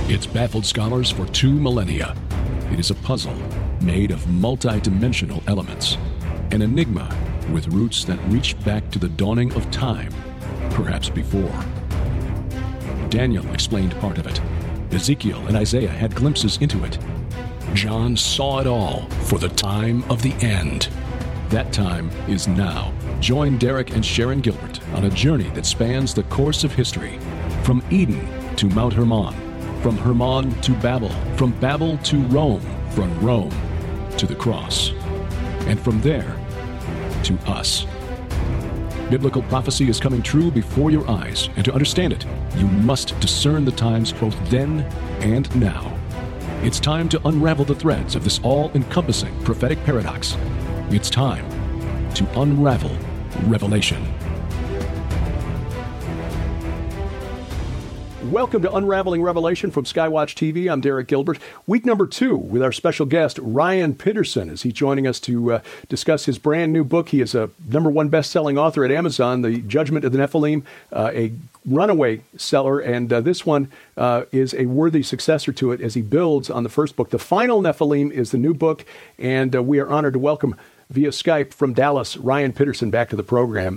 It's baffled scholars for 2 millennia. It is a puzzle made of multi-dimensional elements, an enigma with roots that reach back to the dawning of time, perhaps before. Daniel explained part of it. Ezekiel and Isaiah had glimpses into it. John saw it all for the time of the end. That time is now. Join Derek and Sharon Gilbert on a journey that spans the course of history, from Eden to Mount Hermon, from Hermon to Babel, from Babel to Rome, from Rome to the cross, and from there to us. Biblical prophecy is coming true before your eyes, and to understand it, you must discern the times both then and now. It's time to unravel the threads of this all-encompassing prophetic paradox. It's time to unravel Revelation. Welcome to Unraveling Revelation from Skywatch TV. I'm Derek Gilbert. Week number 2 with our special guest, Ryan Pitterson, is he joining us to discuss his brand new book. He is a #1 best-selling author at Amazon, The Judgment of the Nephilim, a runaway seller, and this one is a worthy successor to it as he builds on the first book. The Final Nephilim is the new book, and we are honored to welcome via Skype from Dallas, Ryan Pitterson, back to the program.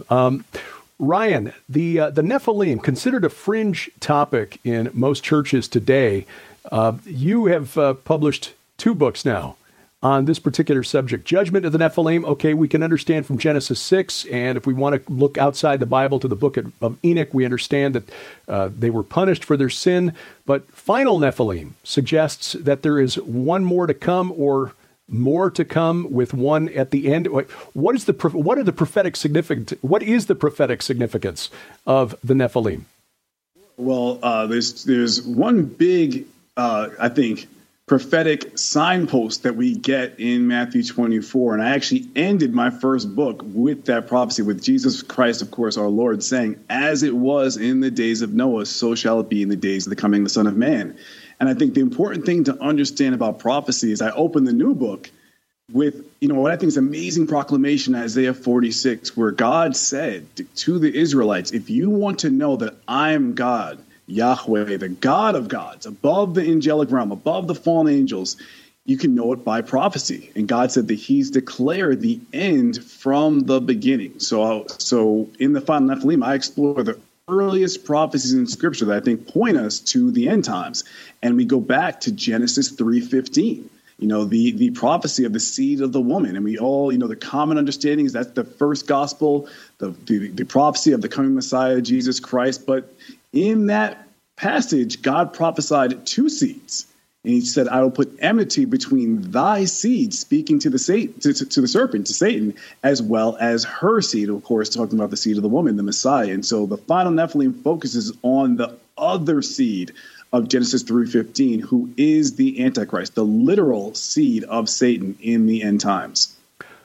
Ryan, the Nephilim, considered a fringe topic in most churches today, you have published 2 books now on this particular subject. Judgment of the Nephilim, okay, we can understand from Genesis 6, and if we want to look outside the Bible to the book of Enoch, we understand that they were punished for their sin. But Final Nephilim suggests that there is one more to come, or more to come, with one at the end. What is the prophetic significance? What is the prophetic significance of the Nephilim? Well, there's one big, I think, prophetic signpost that we get in Matthew 24, and I actually ended my first book with that prophecy, with Jesus Christ, of course, our Lord, saying, "As it was in the days of Noah, so shall it be in the days of the coming of the Son of Man." And I think the important thing to understand about prophecy is I open the new book with, what I think is an amazing proclamation, Isaiah 46, where God said to the Israelites, if you want to know that I am God, Yahweh, the God of gods, above the angelic realm, above the fallen angels, you can know it by prophecy. And God said that he's declared the end from the beginning. So in the Final Nephilim, I explore the earliest prophecies in Scripture that I think point us to the end times. And we go back to Genesis 3:15, the prophecy of the seed of the woman. And we all, the common understanding is that's the first gospel, the prophecy of the coming Messiah, Jesus Christ. But in that passage, God prophesied 2 seeds. And he said, I will put enmity between thy seed, speaking to the serpent, to Satan, as well as her seed, of course, talking about the seed of the woman, the Messiah. And so the Final Nephilim focuses on the other seed of Genesis 3:15, who is the Antichrist, the literal seed of Satan in the end times.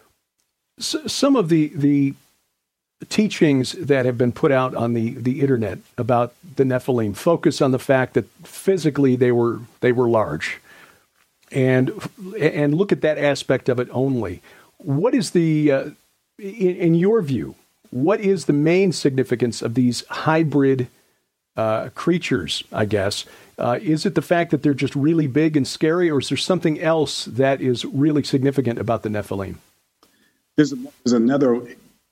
So, some of the teachings that have been put out on the internet about the Nephilim focus on the fact that physically they were large, and look at that aspect of it only. What is the in your view, what is the main significance of these hybrid creatures, I guess? Is it the fact that they're just really big and scary, or is there something else that is really significant about the Nephilim? There's another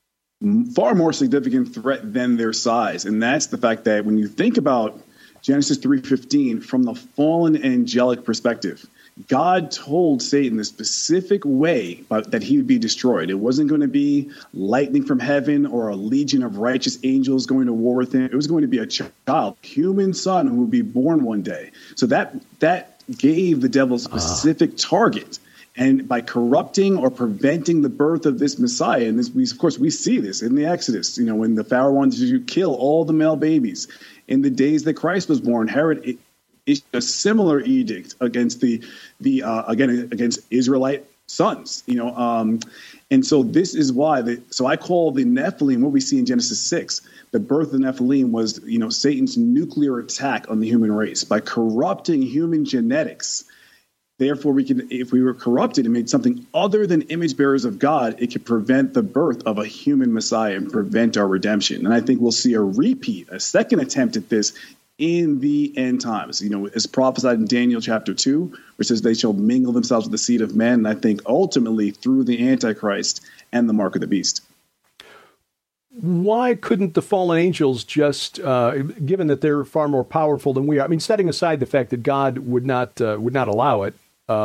far more significant threat than their size, and that's the fact that when you think about Genesis 3:15 from the fallen angelic perspective, God told Satan the specific way that he would be destroyed. It wasn't going to be lightning from heaven or a legion of righteous angels going to war with him. It was going to be a child, human son, who would be born one day. So that gave the devil a specific target. And by corrupting or preventing the birth of this Messiah, and this, we see this in the Exodus, when the Pharaoh wanted to kill all the male babies. In the days that Christ was born, Herod issued a similar edict against against Israelite sons. And so this is why. So I call the Nephilim, what we see in Genesis 6, the birth of the Nephilim was, Satan's nuclear attack on the human race by corrupting human genetics. Therefore, if we were corrupted and made something other than image bearers of God, it could prevent the birth of a human Messiah and prevent our redemption. And I think we'll see a second attempt at this in the end times. It's prophesied in Daniel chapter 2, which says they shall mingle themselves with the seed of men. And I think ultimately through the Antichrist and the mark of the beast. Why couldn't the fallen angels just, given that they're far more powerful than we are, I mean, setting aside the fact that God would not allow it,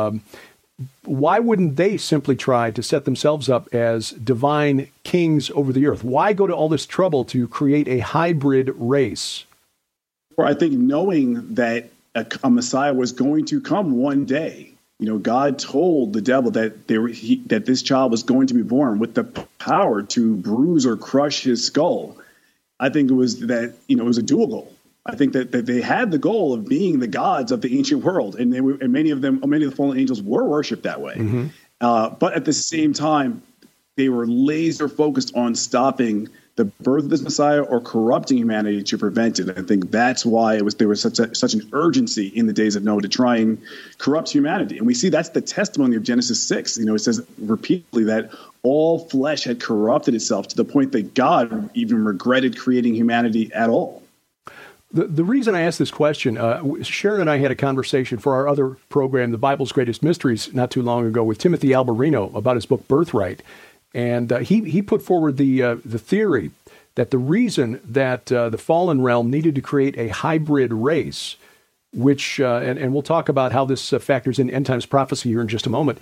why wouldn't they simply try to set themselves up as divine kings over the earth? Why go to all this trouble to create a hybrid race? Or I think knowing that a Messiah was going to come one day. God told the devil that that this child was going to be born with the power to bruise or crush his skull. I think it was that, it was a dual goal. I think that they had the goal of being the gods of the ancient world, and many of the fallen angels were worshipped that way. Mm-hmm. But at the same time, they were laser focused on stopping the birth of this Messiah or corrupting humanity to prevent it. I think that's why there was such an urgency in the days of Noah to try and corrupt humanity. And we see that's the testimony of Genesis 6. It says repeatedly that all flesh had corrupted itself to the point that God even regretted creating humanity at all. The reason I asked this question, Sharon and I had a conversation for our other program, The Bible's Greatest Mysteries, not too long ago with Timothy Alberino about his book Birthright. And he put forward the theory that the reason that the fallen realm needed to create a hybrid race, which, and we'll talk about how this factors in end times prophecy here in just a moment,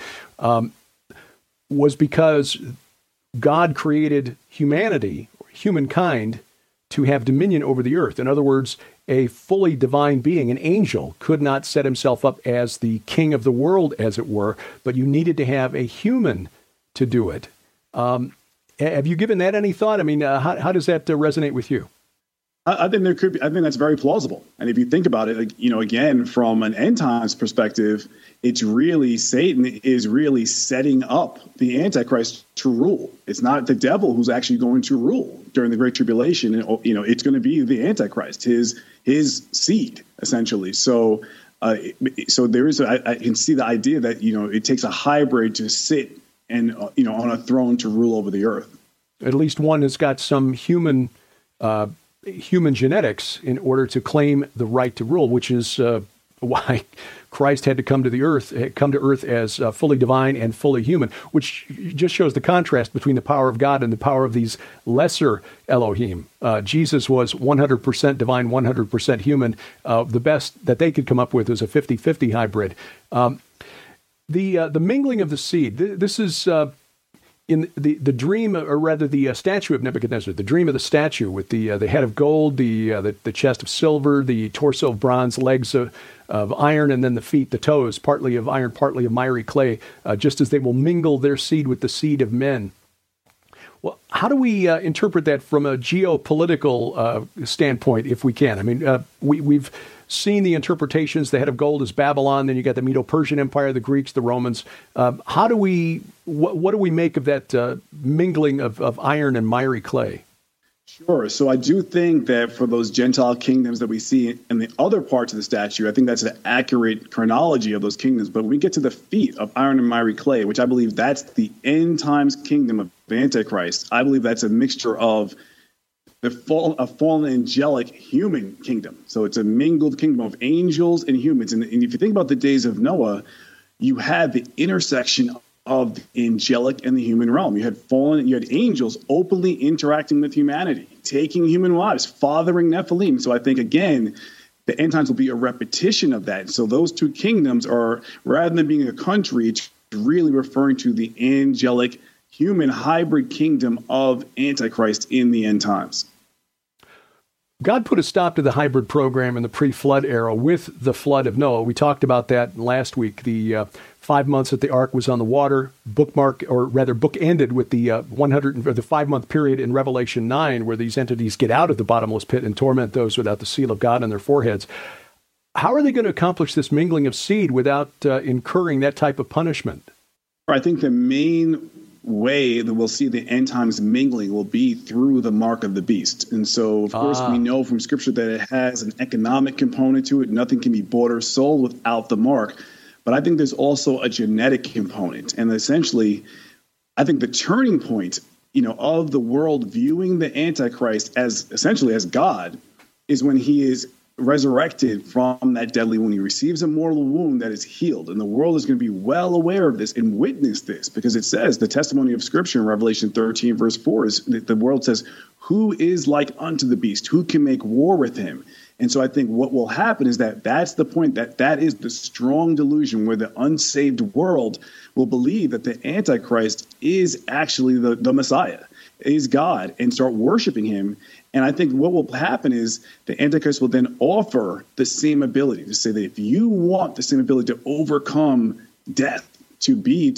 was because God created humanity, humankind, to have dominion over the earth. In other words, a fully divine being, an angel, could not set himself up as the king of the world, as it were, but you needed to have a human to do it. Have you given that any thought? I mean, how does that resonate with you? I think there could be. I think that's very plausible. And if you think about it, again, from an end times perspective, it's really Satan is really setting up the Antichrist to rule. It's not the devil who's actually going to rule during the Great Tribulation. And, it's going to be the Antichrist, his seed, essentially. So there is. I can see the idea that it takes a hybrid to sit and on a throne to rule over the earth. At least one has got some human genetics in order to claim the right to rule, which is why Christ had to come to earth as fully divine and fully human, which just shows the contrast between the power of God and the power of these lesser Elohim. Jesus was 100% divine, 100% human. The best that they could come up with was a 50-50 hybrid. The mingling of the seed. This is in the dream, or rather the statue of Nebuchadnezzar. The dream of the statue with the head of gold, the chest of silver, the torso of bronze, legs of iron, and then the feet, the toes, partly of iron, partly of miry clay. Just as they will mingle their seed with the seed of men. Well, how do we interpret that from a geopolitical standpoint, if we can? I mean, we've seen the interpretations. The head of gold is Babylon. Then you got the Medo-Persian Empire, the Greeks, the Romans. What do we make of that mingling of iron and miry clay? Sure. So I do think that for those Gentile kingdoms that we see in the other parts of the statue, I think that's an accurate chronology of those kingdoms. But when we get to the feet of iron and miry clay, which I believe that's the end times kingdom of the Antichrist, I believe that's a mixture of a fallen angelic human kingdom. So it's a mingled kingdom of angels and humans. And if you think about the days of Noah, you had the intersection of the angelic and the human realm. You had angels openly interacting with humanity, taking human wives, fathering Nephilim. So I think, again, the end times will be a repetition of that. So those two kingdoms are, rather than being a country, it's really referring to the angelic human hybrid kingdom of Antichrist in the end times. God put a stop to the hybrid program in the pre-flood era with the flood of Noah. We talked about that last week. The 5 months that the ark was on the water, bookended with the 5-month period in Revelation 9, where these entities get out of the bottomless pit and torment those without the seal of God on their foreheads. How are they going to accomplish this mingling of seed without incurring that type of punishment? I think the main way that we'll see the end times mingling will be through the mark of the beast. And so, of course, we know from Scripture that it has an economic component to it. Nothing can be bought or sold without the mark. But I think there's also a genetic component. And essentially, I think the turning point, of the world viewing the Antichrist as essentially as God is when he is resurrected from that deadly wound. He receives a mortal wound that is healed. And the world is going to be well aware of this and witness this, because it says the testimony of Scripture in Revelation 13, verse 4 is the world says, who is like unto the beast? Who can make war with him? And so I think what will happen is that's the point, that is the strong delusion where the unsaved world will believe that the Antichrist is actually the Messiah, is God, and start worshiping him. And I think what will happen is the Antichrist will then offer the same ability to say that if you want the same ability to overcome death, to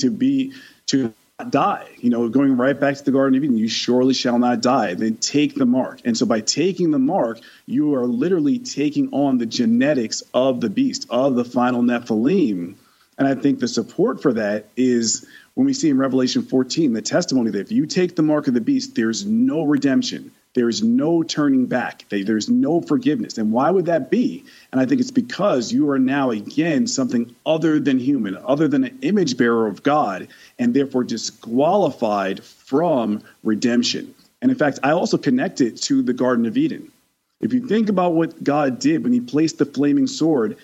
not die, going right back to the Garden of Eden, you surely shall not die, then take the mark. And so by taking the mark, you are literally taking on the genetics of the beast, of the final Nephilim. And I think the support for that is when we see in Revelation 14, the testimony that if you take the mark of the beast, there's no redemption. There's no turning back. There's no forgiveness. And why would that be? And I think it's because you are now, again, something other than human, other than an image bearer of God, and therefore disqualified from redemption. And in fact, I also connect it to the Garden of Eden. If you think about what God did when he placed the flaming sword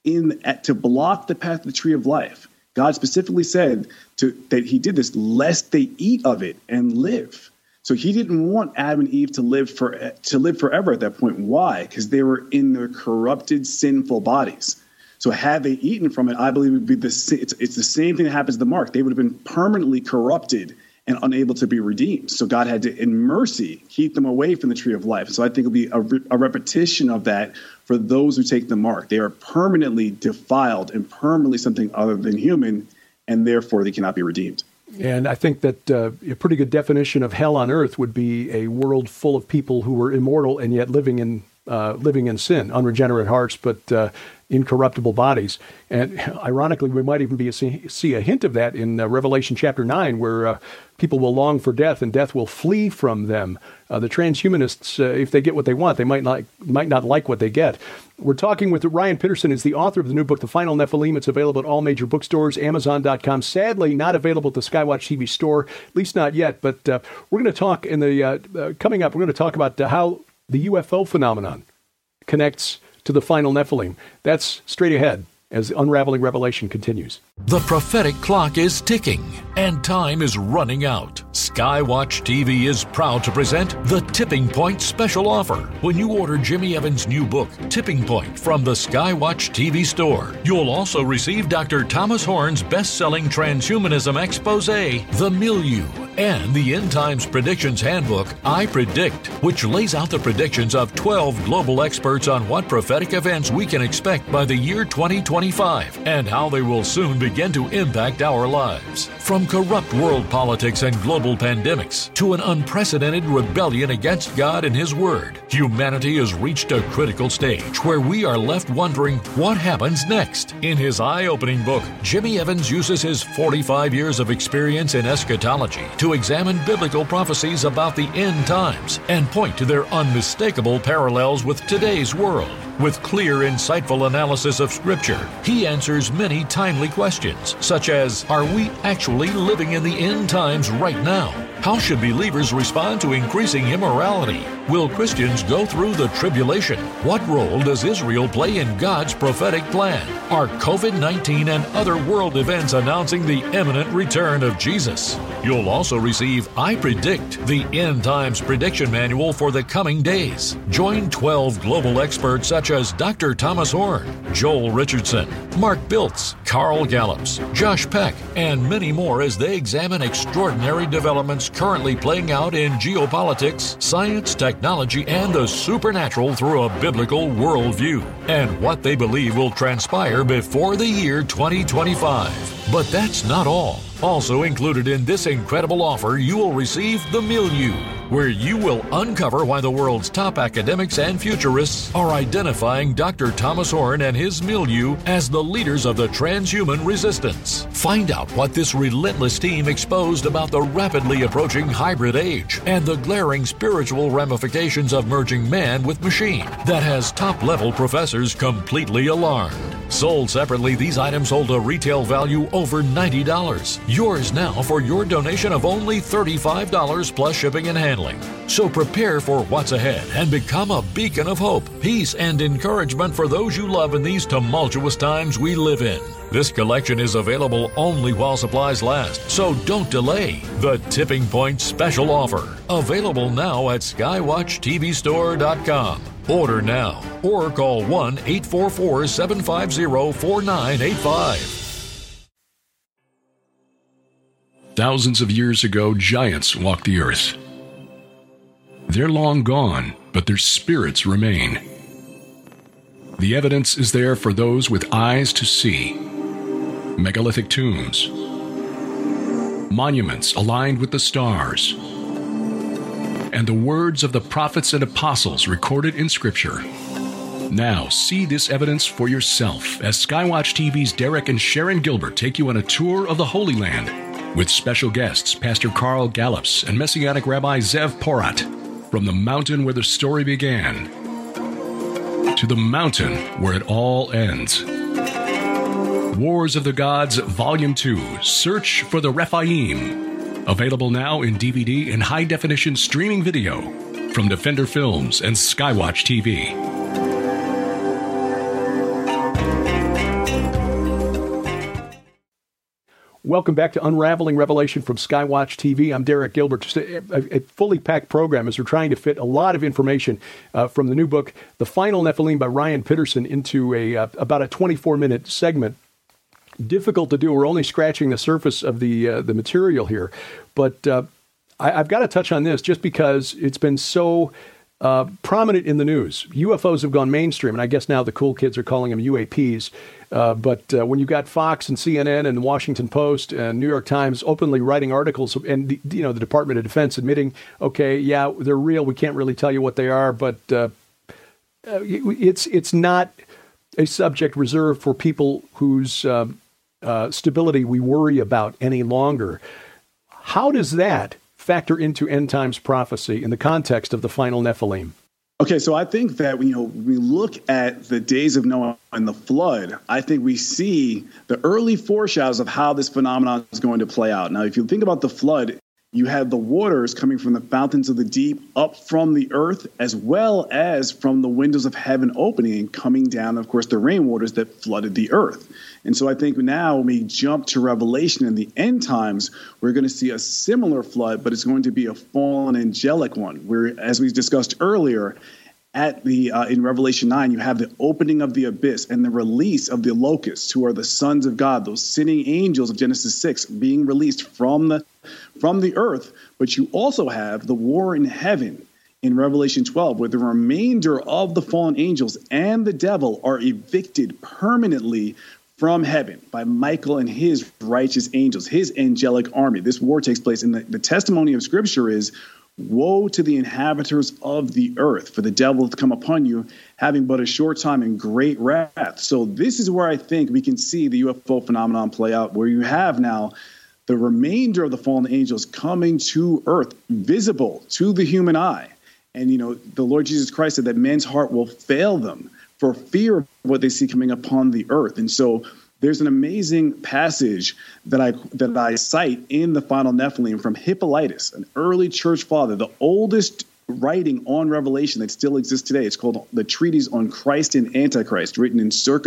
to block the path of the tree of life, God specifically said that he did this lest they eat of it and live. So he didn't want Adam and Eve to live forever at that point. Why? Because they were in their corrupted, sinful bodies. So had they eaten from it, I believe it would be it's the same thing that happens to the mark. They would have been permanently corrupted and unable to be redeemed. So God had to, in mercy, keep them away from the tree of life. So I think it'll be a repetition of that for those who take the mark. They are permanently defiled and permanently something other than human, and therefore they cannot be redeemed. And I think that a pretty good definition of hell on earth would be a world full of people who were immortal and yet living in sin, unregenerate hearts, but incorruptible bodies. And ironically, we might even see a hint of that in Revelation chapter 9, where people will long for death and death will flee from them. The transhumanists, if they get what they want, they might not like what they get. We're talking with Ryan Pitterson, is the author of the new book, The Final Nephilim. It's available at all major bookstores, Amazon.com. Sadly, not available at the Skywatch TV store, at least not yet. But we're going to talk coming up, we're going to talk about how the UFO phenomenon connects to the final Nephilim. That's straight ahead as Unraveling Revelation continues. The prophetic clock is ticking, and time is running out. Skywatch TV is proud to present the Tipping Point special offer. When you order Jimmy Evans' new book, Tipping Point, from the Skywatch TV store, you'll also receive Dr. Thomas Horn's best-selling transhumanism expose, The Milieu, and the End Times Predictions Handbook, I Predict, which lays out the predictions of 12 global experts on what prophetic events we can expect by the year 2025 and how they will soon begin to impact our lives. From corrupt world politics and global pandemics to an unprecedented rebellion against God and His Word, humanity has reached a critical stage where we are left wondering what happens next. In his eye-opening book, Jimmy Evans uses his 45 years of experience in eschatology to examine biblical prophecies about the end times and point to their unmistakable parallels with today's world. With clear, insightful analysis of Scripture, he answers many timely questions, such as, are we actually living in the end times right now? How should believers respond to increasing immorality? Will Christians go through the tribulation? What role does Israel play in God's prophetic plan? Are COVID-19 and other world events announcing the imminent return of Jesus? You'll also receive I Predict, the End Times Prediction Manual for the coming days. Join 12 global experts such as Dr. Thomas Horn, Joel Richardson, Mark Biltz, Carl Gallups, Josh Peck, and many more as they examine extraordinary developments currently playing out in geopolitics, science, technology, and the supernatural through a biblical worldview, and what they believe will transpire before the year 2025. But that's not all. Also included in this incredible offer, you will receive The Milieu, where you will uncover why the world's top academics and futurists are identifying Dr. Thomas Horn and his milieu as the leaders of the transhuman resistance. Find out what this relentless team exposed about the rapidly approaching hybrid age and the glaring spiritual ramifications of merging man with machine that has top-level professors completely alarmed. Sold separately, these items hold a retail value over $90. Yours now for your donation of only $35 plus shipping and handling. So prepare for what's ahead and become a beacon of hope, peace, and encouragement for those you love in these tumultuous times we live in. This collection is available only while supplies last, so don't delay. The Tipping Point Special Offer, available now at skywatchtvstore.com. Order now or call 1-844-750-4985. Thousands of years ago, giants walked the earth. They're long gone, but their spirits remain. The evidence is there for those with eyes to see. Megalithic tombs, monuments aligned with the stars, and the words of the prophets and apostles recorded in Scripture. Now, see this evidence for yourself as Skywatch TV's Derek and Sharon Gilbert take you on a tour of the Holy Land with special guests Pastor Carl Gallups and Messianic Rabbi Zev Porat, from the mountain where the story began to the mountain where it all ends. Wars of the Gods, Volume 2, Search for the Rephaim. Available now in DVD and high-definition streaming video from Defender Films and Skywatch TV. Welcome back to Unraveling Revelation from Skywatch TV. I'm Derek Gilbert. Just a fully packed program as we're trying to fit a lot of information from the new book, The Final Nephilim by Ryan Pitterson, into about a 24-minute segment. Difficult to do. We're only scratching the surface of the material here, but I've got to touch on this just because it's been so prominent in the news. UFOs have gone mainstream, and I guess now the cool kids are calling them UAPs. But when you've got Fox and CNN and the Washington Post and New York Times openly writing articles, and the Department of Defense admitting, okay, yeah, they're real. We can't really tell you what they are, but it's not a subject reserved for people whose stability we worry about any longer. How does that factor into end times prophecy in the context of the final Nephilim? Okay, so I think that when we look at the days of Noah and the flood, I think we see the early foreshadows of how this phenomenon is going to play out. Now, if you think about the flood, you have the waters coming from the fountains of the deep up from the earth, as well as from the windows of heaven opening and coming down, of course, the rainwaters that flooded the earth. And so I think now when we jump to Revelation in the end times, we're going to see a similar flood, but it's going to be a fallen angelic one, where, as we discussed earlier, at the in Revelation 9, you have the opening of the abyss and the release of the locusts, who are the sons of God, those sinning angels of Genesis 6, being released from the earth. But you also have the war in heaven in Revelation 12, where the remainder of the fallen angels and the devil are evicted permanently from heaven by Michael and his righteous angels, his angelic army. This war takes place, and the testimony of Scripture is, woe to the inhabitants of the earth, for the devil to come upon you, having but a short time and great wrath. So this is where I think we can see the UFO phenomenon play out, where you have now the remainder of the fallen angels coming to earth, visible to the human eye. And, the Lord Jesus Christ said that men's heart will fail them for fear of what they see coming upon the earth. And so there's an amazing passage that I cite in the Final Nephilim from Hippolytus, an early church father, the oldest writing on Revelation that still exists today. It's called the Treatise on Christ and Antichrist, written in circa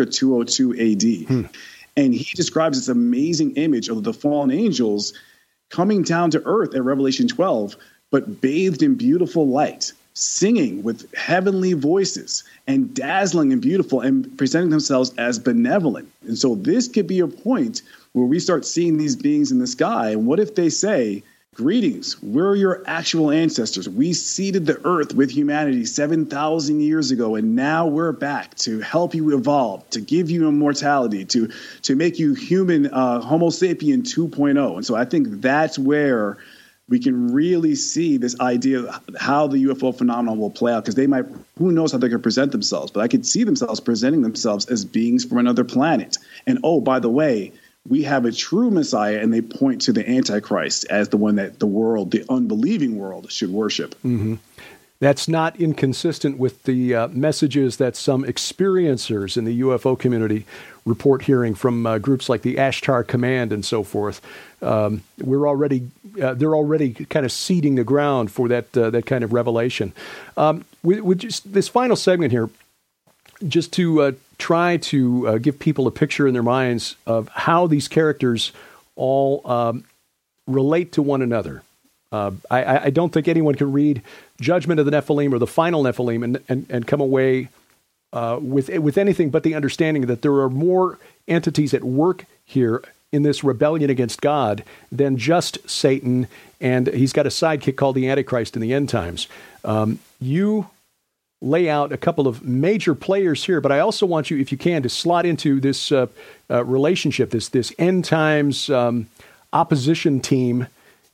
202 AD. And he describes this amazing image of the fallen angels coming down to earth at Revelation 12, but bathed in beautiful light, singing with heavenly voices and dazzling and beautiful and presenting themselves as benevolent. And so this could be a point where we start seeing these beings in the sky. And what if they say, greetings, we're your actual ancestors. We seeded the earth with humanity 7,000 years ago, and now we're back to help you evolve, to give you immortality, to make you human, Homo sapien 2.0. And so I think that's where we can really see this idea of how the UFO phenomenon will play out, because they might, who knows how they could present themselves, but I could see themselves presenting themselves as beings from another planet. And, oh, by the way, we have a true Messiah, and they point to the Antichrist as the one that the world, the unbelieving world, should worship. Mm-hmm. That's not inconsistent with the messages that some experiencers in the UFO community report hearing from groups like the Ashtar Command and so forth. They're already kind of seeding the ground for that kind of revelation. With just this final segment here, just to try to give people a picture in their minds of how these characters all relate to one another. I don't think anyone can read Judgment of the Nephilim or the Final Nephilim and come away with anything but the understanding that there are more entities at work here in this rebellion against God than just Satan, and he's got a sidekick called the Antichrist in the end times. You lay out a couple of major players here, but I also want you, if you can, to slot into this relationship, this end times opposition team,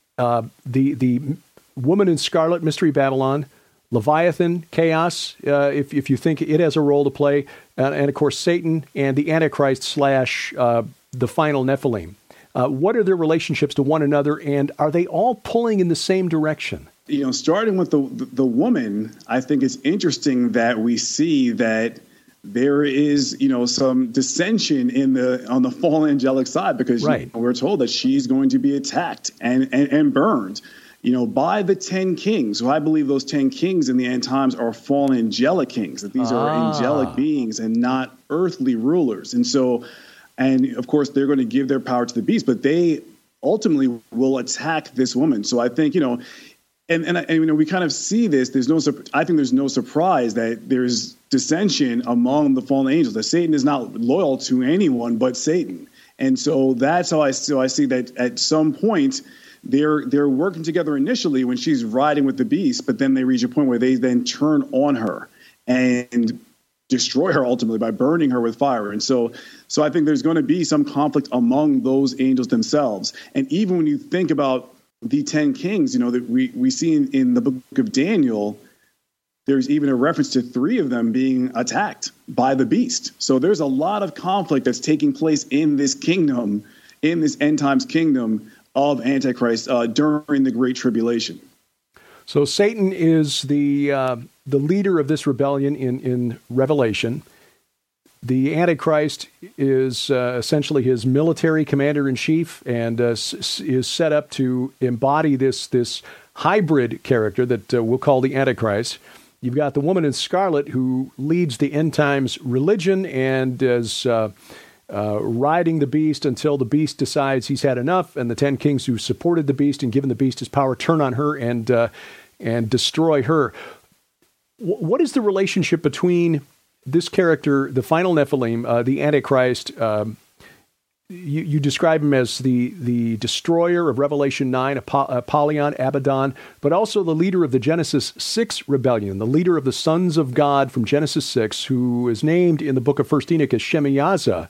the Woman in Scarlet, Mystery Babylon, Leviathan, Chaos, if you think it has a role to play, and of course Satan and the Antichrist / the Final Nephilim. What are their relationships to one another, and are they all pulling in the same direction? Starting with the woman, I think it's interesting that we see that there is, some dissension on the fallen angelic side, because right. We're told that she's going to be attacked and burned, by the 10 kings. So I believe those 10 kings in the end times are fallen angelic kings, that these are angelic beings and not earthly rulers. And of course, they're going to give their power to the beast, but they ultimately will attack this woman. So I think, and we kind of see this. I think there's no surprise that there's dissension among the fallen angels, that Satan is not loyal to anyone but Satan. And so that's how I see that at some point they're working together initially when she's riding with the beast, but then they reach a point where they then turn on her and destroy her ultimately by burning her with fire. And so I think there's going to be some conflict among those angels themselves. And even when you think about the 10 kings, that we see in the book of Daniel, there's even a reference to 3 of them being attacked by the beast. So there's a lot of conflict that's taking place in this kingdom, in this end times kingdom of Antichrist during the Great Tribulation. So Satan is the leader of this rebellion in Revelation. The Antichrist is essentially his military commander-in-chief and is set up to embody this hybrid character that we'll call the Antichrist. You've got the Woman in Scarlet, who leads the end times religion and is riding the beast until the beast decides he's had enough, and the 10 kings who supported the beast and given the beast his power turn on her and destroy her. What is the relationship between this character, the Final Nephilim, the Antichrist? You describe him as the destroyer of Revelation 9, Apollyon, Abaddon, but also the leader of the Genesis 6 rebellion, the leader of the sons of God from Genesis 6, who is named in the book of 1 Enoch as Shemiyaza.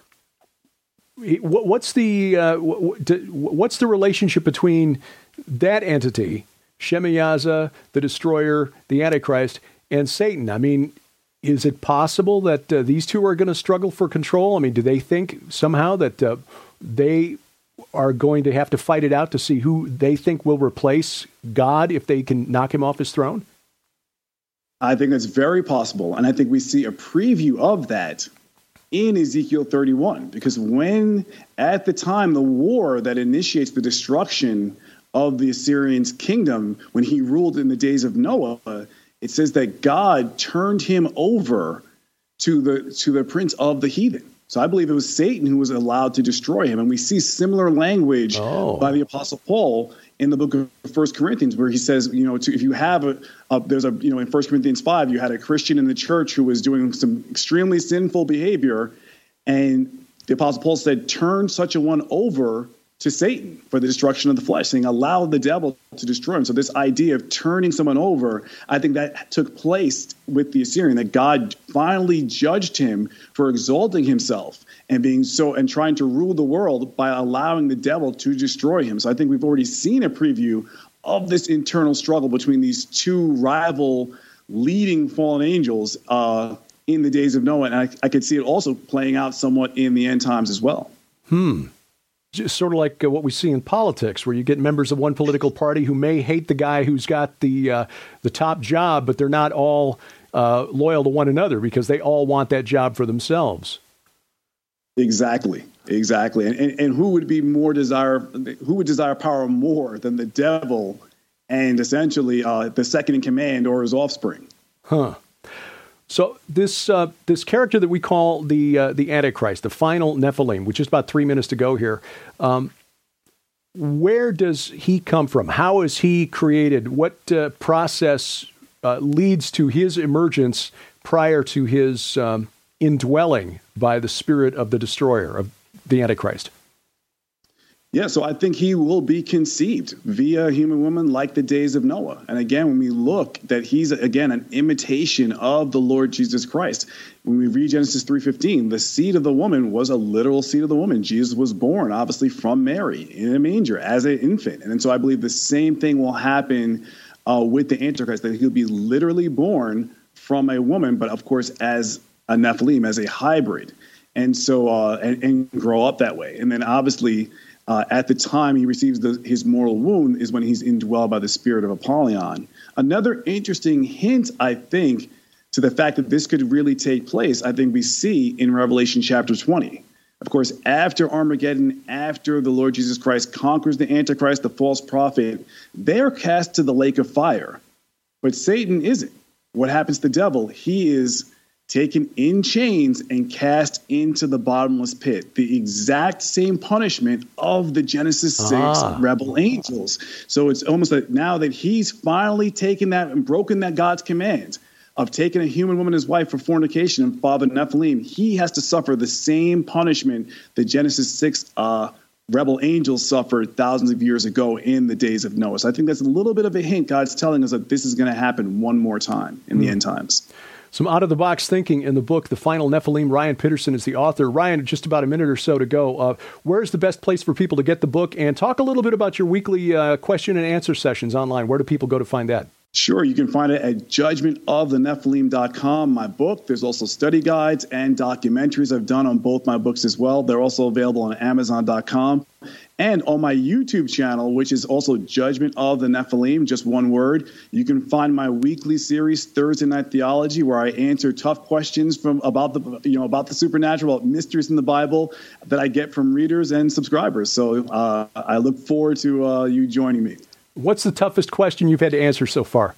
What's the relationship between that entity, Shemiyaza, the destroyer, the Antichrist, and Satan? I mean, is it possible that these two are going to struggle for control? I mean, do they think somehow that they are going to have to fight it out to see who they think will replace God if they can knock him off his throne? I think that's very possible. And I think we see a preview of that in Ezekiel 31, because when at the time the war that initiates the destruction of the Assyrians' kingdom, when he ruled in the days of Noah, it says that God turned him over to the prince of the heathen. So I believe it was Satan who was allowed to destroy him. And we see similar language by the Apostle Paul in the book of 1 Corinthians, where he says, if you have in 1 Corinthians 5, you had a Christian in the church who was doing some extremely sinful behavior. And the Apostle Paul said, turn such a one over to Satan for the destruction of the flesh, saying, allow the devil to destroy him. So this idea of turning someone over, I think that took place with the Assyrian, that God finally judged him for exalting himself and trying to rule the world by allowing the devil to destroy him. So I think we've already seen a preview of this internal struggle between these two rival leading fallen angels in the days of Noah. And I could see it also playing out somewhat in the end times as well. just sort of like what we see in politics, where you get members of one political party who may hate the guy who's got the top job, but they're not all loyal to one another because they all want that job for themselves. Exactly. And who would desire power more than the devil and essentially the second in command or his offspring? Huh. So this character that we call the Antichrist, the final Nephilim, which is about 3 minutes to go here, where does he come from? How is he created? What process leads to his emergence prior to his indwelling by the spirit of the destroyer, of the Antichrist? Yeah, so I think he will be conceived via a human woman like the days of Noah. And again, when we look that he's, again, an imitation of the Lord Jesus Christ. When we read Genesis 3:15, the seed of the woman was a literal seed of the woman. Jesus was born, obviously, from Mary in a manger as an infant. And so I believe the same thing will happen with the Antichrist, that he'll be literally born from a woman, but of course as a Nephilim, as a hybrid. And so, and grow up that way. And then obviously, at the time he receives his mortal wound is when he's indwelled by the spirit of Apollyon. Another interesting hint, I think, to the fact that this could really take place, I think we see in Revelation chapter 20. Of course, after Armageddon, after the Lord Jesus Christ conquers the Antichrist, the false prophet, they are cast to the lake of fire. But Satan isn't. What happens to the devil? He is taken in chains and cast into the bottomless pit. The exact same punishment of the Genesis 6 rebel angels. So it's almost like now that he's finally taken that and broken that God's command of taking a human woman as wife for fornication and father Nephilim, he has to suffer the same punishment the Genesis 6 rebel angels suffered thousands of years ago in the days of Noah. So I think that's a little bit of a hint. God's telling us that this is going to happen one more time in the end times. Some out-of-the-box thinking in the book, The Final Nephilim. Ryan Pitterson is the author. Ryan, just about a minute or so to go. Where's the best place for people to get the book? And talk a little bit about your weekly question and answer sessions online. Where do people go to find that? Sure. You can find it at judgmentofthenephilim.com, my book. There's also study guides and documentaries I've done on both my books as well. They're also available on Amazon.com. And on my YouTube channel, which is also Judgment of the Nephilim, just one word, you can find my weekly series, Thursday Night Theology, where I answer tough questions about the supernatural, about mysteries in the Bible that I get from readers and subscribers. So I look forward to you joining me. What's the toughest question you've had to answer so far?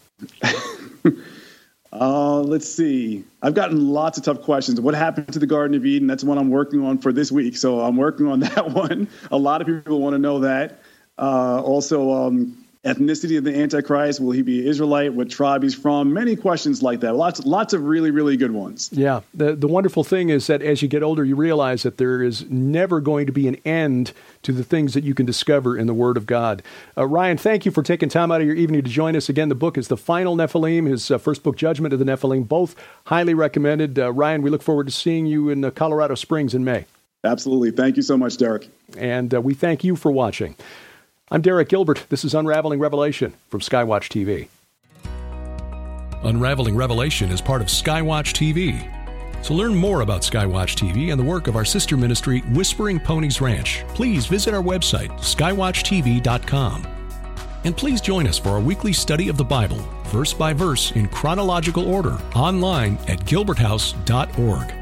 Let's see. I've gotten lots of tough questions. What happened to the Garden of Eden? That's one I'm working on for this week. So I'm working on that one. A lot of people want to know that. Also, ethnicity of the Antichrist. Will he be Israelite? What tribe he's from? Many questions like that. Lots of really, really good ones. Yeah. The wonderful thing is that as you get older, you realize that there is never going to be an end to the things that you can discover in the Word of God. Ryan, thank you for taking time out of your evening to join us. Again, the book is The Final Nephilim, his first book, Judgment of the Nephilim. Both highly recommended. Ryan, we look forward to seeing you in Colorado Springs in May. Absolutely. Thank you so much, Derek. And we thank you for watching. I'm Derek Gilbert. This is Unraveling Revelation from Skywatch TV. Unraveling Revelation is part of Skywatch TV. To learn more about Skywatch TV and the work of our sister ministry, Whispering Ponies Ranch, please visit our website, skywatchtv.com. And please join us for our weekly study of the Bible, verse by verse in chronological order, online at gilberthouse.org.